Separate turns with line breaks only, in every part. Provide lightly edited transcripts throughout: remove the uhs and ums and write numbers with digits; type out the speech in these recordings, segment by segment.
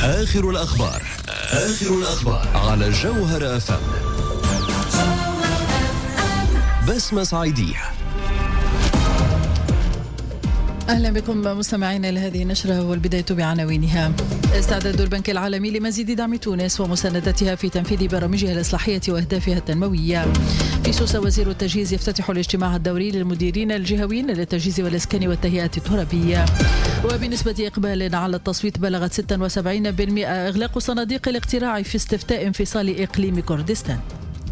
آخر الأخبار على الجوهرة FM. بسمة صعيدية.
أهلا بكم مستمعينا لهذه النشرة، والبداية بعناوينها. استعداد البنك العالمي لمزيد دعم تونس ومساندتها في تنفيذ برامجها الإصلاحية وأهدافها التنموية. في سوسة وزير التجهيز يفتتح الاجتماع الدوري للمديرين الجهويين للتجهيز والإسكان والتهيئة الترابية. وبنسبة إقبال على التصويت بلغت 76%، إغلاق صناديق الاقتراع في استفتاء انفصال إقليم كردستان.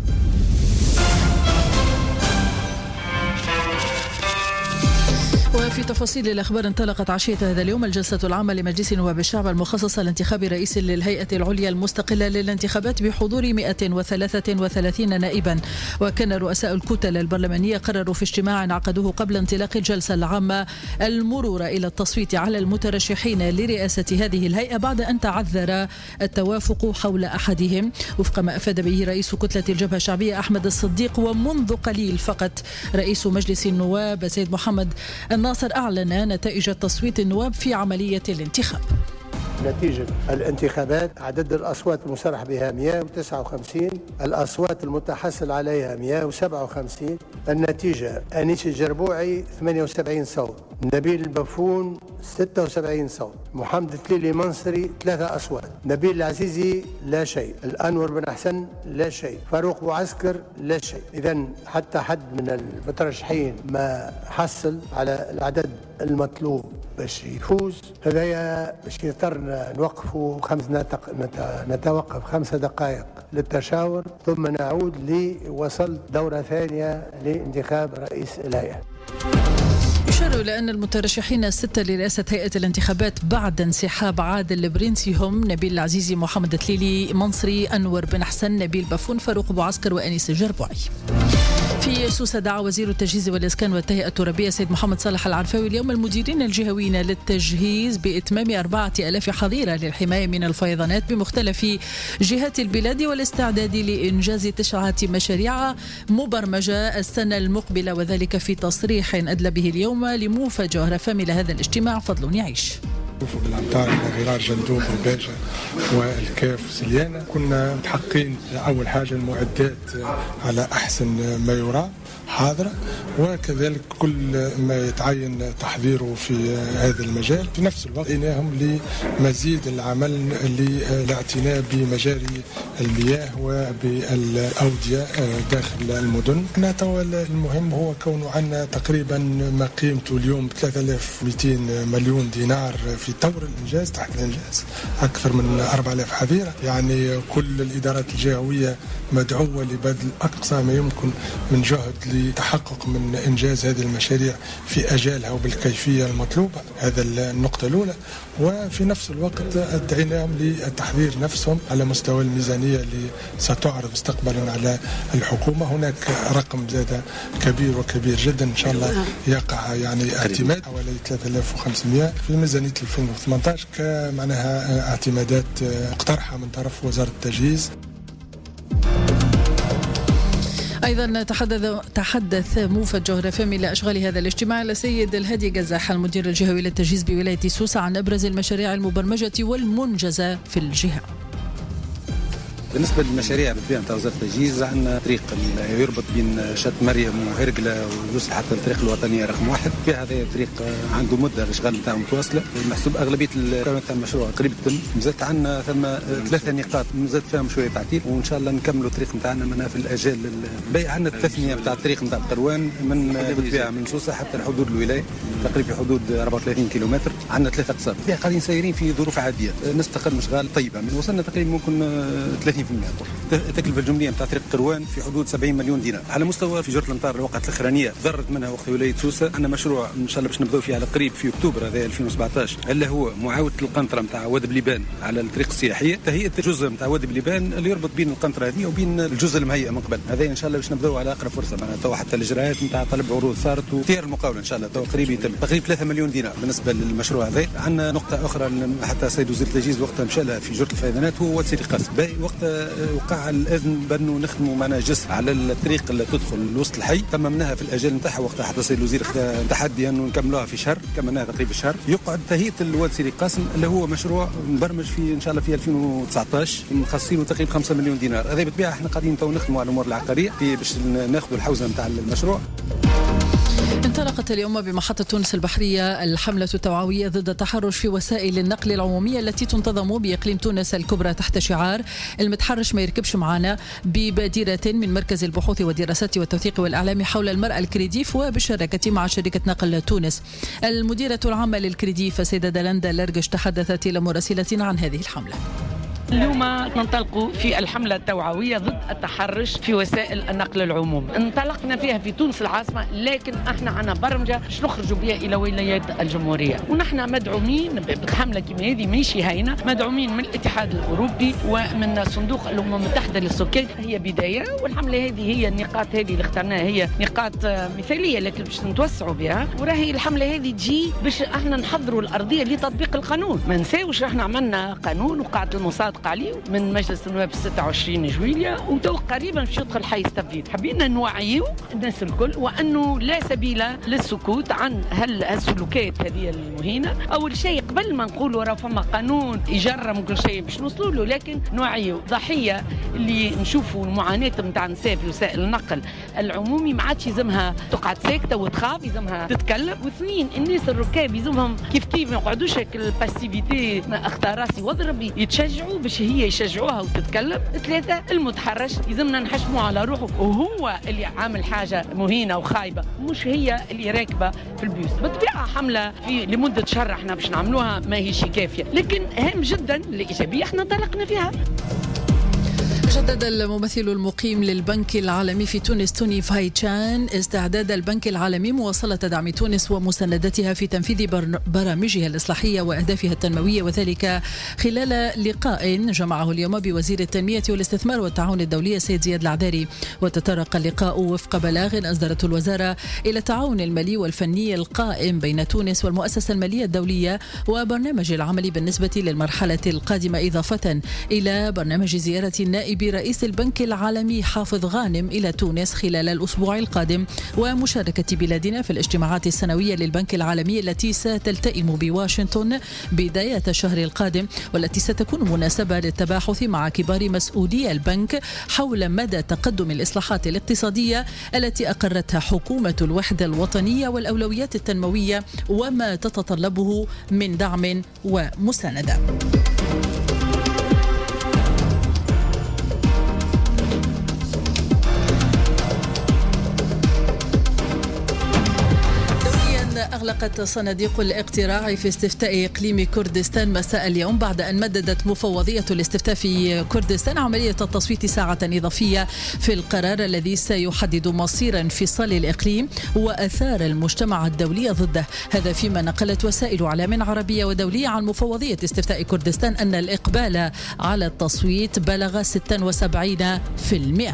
وفي تفاصيل الأخبار، انطلقت عشية هذا اليوم الجلسة العامة لمجلس نواب الشعب المخصصة لانتخاب رئيس للهيئة العليا المستقلة للانتخابات بحضور 133 نائبا. وكان رؤساء الكتل البرلمانية قرروا في اجتماع عقدوه قبل انطلاق الجلسة العامة المرور إلى التصويت على المترشحين لرئاسة هذه الهيئة بعد أن تعذر التوافق حول أحدهم، وفق ما أفاد به رئيس كتلة الجبهة الشعبية أحمد الصديق. ومنذ قليل فقط رئيس مجلس النواب سيد محمد الناصر أعلن نتائج تصويت النواب في عملية الانتخاب.
نتيجة الانتخابات: عدد الأصوات المصرح بها 159، الأصوات المتحصل عليها 157. النتيجة: أنيس الجربوعي 78 صوت، نبيل البفون 76 صوت، محمد التليلي منصري 3 أصوات، نبيل العزيزي لا شيء، الأنور بن حسن لا شيء، فاروق بوعسكر لا شيء. إذن حتى حد من المترشحين ما حصل على العدد المطلوب باش يفوز. هذايا باش يضطرنا نتوقف 5 دقائق للتشاور، ثم نعود لوصل دورة ثانية لانتخاب رئيس الهيئة.
يشار إلى أن المترشحين الستة لرئاسة هيئة الانتخابات بعد انسحاب عادل البرنسي هم نبيل العزيزي، محمد التليلي منصري، أنور بن حسن، نبيل بفون، فاروق بوعسكر، وأنيس الجربوعي. في سوسة دعا وزير التجهيز والإسكان والتهيئة الترابية سيد محمد صالح العرفاوي اليوم المديرين الجهويين للتجهيز بإتمام 4000 حظيرة للحماية من الفيضانات بمختلف جهات البلاد والاستعداد لإنجاز 9 مشاريع مبرمجة السنة المقبلة، وذلك في تصريح أدلى به اليوم لموفى جوهرة FM لهذا الاجتماع فضل يعيش.
شوفوا بالأمطار غرار جندوب وباجة والكاف وسليانة، كنا متحققين أول حاجة المعدات على أحسن ما يرام حاضرة، وكذلك كل ما يتعين تحضيره في هذا المجال. في نفس الوقت إنهم لمزيد العمل للاعتناء بمجاري المياه وبالأودية داخل المدن. المهم هو كونه عندنا تقريبا ما قيمته اليوم 3200 مليون دينار في طور الإنجاز، تحت الإنجاز أكثر من 4000 حظيرة. يعني كل الإدارات الجهوية مدعوة لبذل أقصى ما يمكن من جهد لتحقق من إنجاز هذه المشاريع في أجالها وبالكيفية المطلوبة. هذا النقطة الأولى. وفي نفس الوقت دعيناهم للتحضير نفسهم على مستوى الميزانية اللي ستعرض مستقبلا على الحكومة. هناك رقم زاد كبير وكبير جدا إن شاء الله يقع يعني اعتماد حوالي 3500 في ميزانية 2018 كمعناها اعتمادات مقترحة من طرف وزارة التجهيز.
أيضا تحدث موفى جوهرة FM إلى أشغال هذا الاجتماع السيد الهادي قزاح المدير الجهوي للتجهيز بولاية سوسة عن أبرز المشاريع المبرمجة والمنجزة في الجهة.
بالنسبة للمشاريع بالطبيعة نتاع وزارة التجهيز، عندنا طريق يربط بين شط مريم وهرقلة ويوصل حتى الطريق الوطنية رقم 1. في هذا الطريق عنده مدة الأشغال نتاعو متواصلة، محسوب أغلبية الكون تاع المشروع قريب التم. مازالت عندنا ثم 3 نقاط مازالت فيهم شوية تعطيل، وإن شاء الله نكملوا الطريق نتاعنا منها في الأجال الباقي. عندنا التثنية نتاع الطريق نتاع قروان من بالطبيعة من سوسة حتى لحدود الولاية، تقريبا في حدود 34 كيلومتر. عندنا 3 أقسام قاعدين سايرين في ظروف عادية، نستقر مشغال طيبة. من وصلنا تقريبا ممكن 30%. التكلفة الجملية نتاع طريق قروان في حدود 70 مليون دينار. على مستوى في جرة الأمطار الوقت الأخرانية ضرت منها وقت ولاية سوسة. عندنا مشروع إن شاء الله باش نبدأ فيه على قريب في أكتوبر هذا 2017، اللي هو معاودة القنطرة نتاع وادي بليبان على الطريق السياحية، تهيئة الجزء نتاع وادي بليبان اللي يربط بين القنطرة هذه وبين الجزء المهيئ من قبل. هذا إن شاء الله باش نبدأ على أقرب فرصة. معناتها تو حتى الإجراءات نتاع طلب عروض صارت وتير المقاولة إن شاء الله تو قريب يتم. تقريبا 3 مليون دينار بالنسبة للمشروع هذا. عندنا نقطة أخرى حتى سيد وزير التجهيز وقتها مشى لها في جرة الفيضانات، هو واد سيدي قاسم. باقي وقت وقع الإذن بأنه نخدموا معنا جسر على الطريق اللي تدخل لوسط الحي. تممناها في الأجال نتاعها وقتها حتى السيد الوزير خدا تحدي أنه نكملوها في شهر، كملناها تقريبا شهر. يقعد تهيئة الواد سيري قاسم اللي هو مشروع مبرمج في إن شاء الله في 2019 مخصصينه تقريبا 5 مليون دينار. هذا بالطبيعة احنا قاعدين تو نخدموا على الأمور العقارية باش ناخذوا الحوزة نتاع المشروع.
انطلقت اليوم بمحطة تونس البحرية الحملة التوعوية ضد التحرش في وسائل النقل العمومية التي تنتظم بإقليم تونس الكبرى تحت شعار المتحرش ما يركبش معنا، ببادرة من مركز البحوث والدراسات والتوثيق والإعلام حول المرأة الكريديف وبالشراكة مع شركة نقل تونس. المديرة العامة للكريديف السيدة دلندا لرجش تحدثت إلى مراسلتنا عن هذه الحملة.
اليوم ننطلق في الحملة التوعوية ضد التحرش في وسائل النقل العموم. انطلقنا فيها في تونس العاصمة، لكن احنا عنا برمجة باش نخرجوا بها إلى ولايات الجمهورية، ونحن مدعومين بحملة كما هذه ماشي هاينة، مدعومين من الاتحاد الأوروبي ومن صندوق الأمم المتحدة للسكان. هي بداية، والحملة هذه هي النقاط هذه اللي اخترناها هي نقاط مثالية لكن باش نتوسعوا بها، وراهي الحملة هذه تجي باش احنا نحضروا الأرضية لتطبيق القانون. ما نساوش احنا عملنا قانون وقعت المصادقة عليه من مجلس النواب 26 جويلية، وتو قريبا باش يدخل حيز تنفيذ. حبينا نوعيو الناس الكل وانه لا سبيل للسكوت عن هالسلوكات هذه المهينه. اول شيء قبل ما نقولوا راه فما قانون يجرم كل شيء باش نوصلوا له، لكن نوعيو ضحيه اللي نشوفوا المعاناه نتاع النساء في وسائل النقل العمومي ما عادش يلزمها تقعد ساكته وتخاف، يلزمها تتكلم. واثنين الناس الركاب يلزمهم كيف ما يقعدوش الباسيفيتي اختار راسي واضرب، يتشجعوا باش هي يشجعوها وتتكلم. ثلاثة المتحرش يلزمنا نحشمه على روحه، وهو اللي عامل حاجة مهينة وخايبة، مش هي اللي راكبة في البيوس. بالطبيعة حملة في لمدة شهر احنا باش نعملوها ما هيش كافية، لكن هام جدا الإيجابية احنا انطلقنا فيها.
جدد الممثل المقيم للبنك العالمي في تونس توني فايتشان استعداد البنك العالمي مواصلة دعم تونس ومساندتها في تنفيذ برامجها الإصلاحية وأهدافها التنموية، وذلك خلال لقاء جمعه اليوم بوزير التنمية والاستثمار والتعاون الدولي سيد زياد العذاري. وتطرق اللقاء وفق بلاغ أصدرته الوزارة إلى التعاون المالي والفني القائم بين تونس والمؤسسة المالية الدولية وبرنامج العمل بالنسبة للمرحلة القادمة، إضافة إلى برنامج زيارة النائب رئيس البنك العالمي حافظ غانم إلى تونس خلال الأسبوع القادم، ومشاركة بلادنا في الاجتماعات السنوية للبنك العالمي التي ستلتئم بواشنطن بداية الشهر القادم، والتي ستكون مناسبة للتباحث مع كبار مسؤولي البنك حول مدى تقدم الإصلاحات الاقتصادية التي أقرتها حكومة الوحدة الوطنية والأولويات التنموية وما تتطلبه من دعم ومساندة. أغلقت صناديق الاقتراع في استفتاء إقليم كردستان مساء اليوم بعد أن مددت مفوضية الاستفتاء في كردستان عملية التصويت ساعة إضافية في القرار الذي سيحدد مصير انفصال الإقليم وأثار المجتمع الدولي ضده. هذا فيما نقلت وسائل إعلام عربية ودولية عن مفوضية استفتاء كردستان أن الإقبال على التصويت بلغ 76%.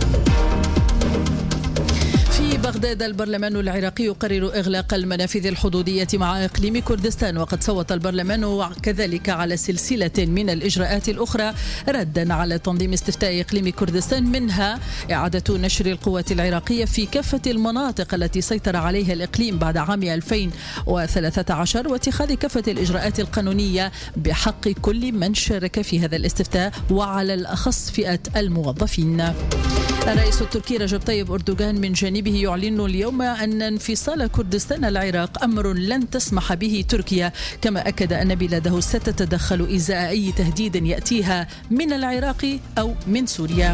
في بغداد البرلمان العراقي يقرر إغلاق المنافذ الحدودية مع إقليم كردستان، وقد صوت البرلمان كذلك على سلسلة من الإجراءات الأخرى ردا على تنظيم استفتاء إقليم كردستان، منها إعادة نشر القوات العراقية في كافة المناطق التي سيطر عليها الإقليم بعد عام 2013 واتخاذ كافة الإجراءات القانونية بحق كل من شارك في هذا الاستفتاء وعلى الأخص فئة الموظفين. الرئيس التركي رجب طيب أردوغان من جانبه يعلن اليوم أن انفصال كردستان العراق أمر لن تسمح به تركيا، كما أكد أن بلاده ستتدخل إزاء أي تهديد يأتيها من العراق أو من سوريا.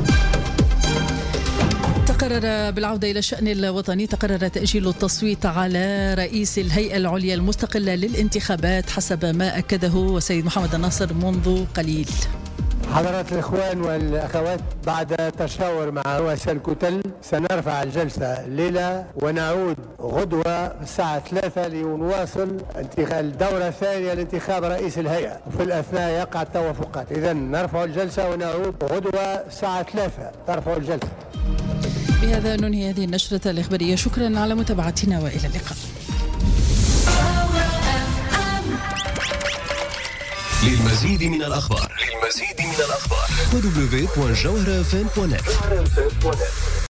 تقرر بالعودة إلى الشأن الوطني تقرر تأجيل التصويت على رئيس الهيئة العليا المستقلة للانتخابات حسب ما أكده السيد محمد الناصر منذ قليل.
حضرات الإخوان والأخوات، بعد تشاور مع رؤساء الكتل سنرفع الجلسة الليلة ونعود غدوة الساعة 3 لنواصل الدورة الثانية لانتخاب رئيس الهيئة، وفي الأثناء يقع التوافقات. إذن نرفع الجلسة ونعود غدوة الساعة 3. ترفع الجلسة.
بهذا ننهي هذه النشرة الإخبارية. شكرا على متابعتنا وإلى اللقاء.
للمزيد من الأخبار للمزيد من الأخبار www.jawharafm.net.